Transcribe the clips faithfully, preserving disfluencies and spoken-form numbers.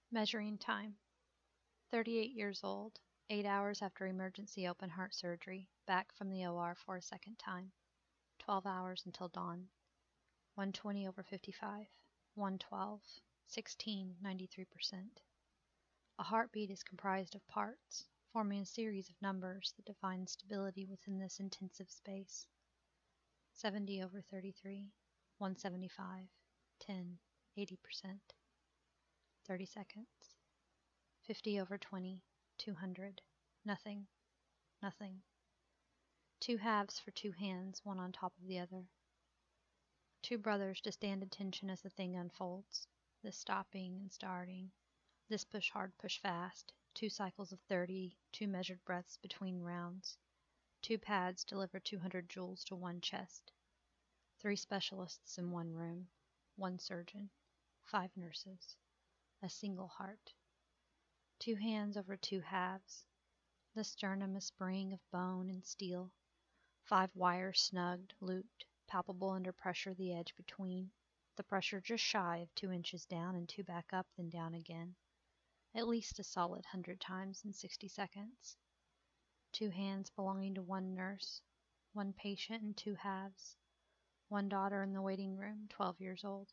Measuring time. thirty-eight years old, eight hours after emergency open heart surgery, back from the O R for a second time. twelve hours until dawn. one twenty over fifty-five. one twelve. sixteen, ninety-three percent. A heartbeat is comprised of parts, forming a series of numbers that define stability within this intensive space. seventy over thirty-three. one seventy-five. ten, eighty percent. thirty seconds. fifty over twenty. two hundred. Nothing. Nothing. Two halves for two hands, one on top of the other. Two brothers to stand attention as the thing unfolds. This stopping and starting. This push hard, push fast. Two cycles of thirty, two measured breaths between rounds. Two pads deliver two hundred joules to one chest. Three specialists in one room. One surgeon. Five nurses. A single heart. Two hands over two halves. The sternum a spring of bone and steel. Five wires snugged, looped, palpable under pressure the edge between. The pressure just shy of two inches down and two back up, then down again. At least a solid hundred times in sixty seconds. Two hands belonging to one nurse. One patient in two halves. One daughter in the waiting room, twelve years old.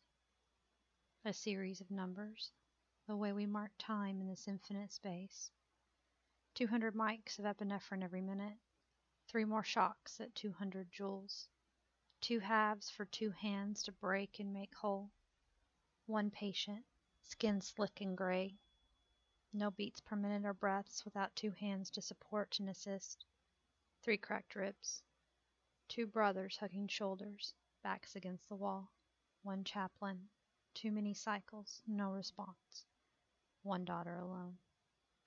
A series of numbers. The way we mark time in this infinite space. two hundred mics of epinephrine every minute. Three more shocks at two hundred joules. Two halves for two hands to break and make whole. One patient, skin slick and gray. No beats per minute or breaths without two hands to support and assist. Three cracked ribs. Two brothers hugging shoulders, backs against the wall. One chaplain. Too many cycles, no response. One daughter alone.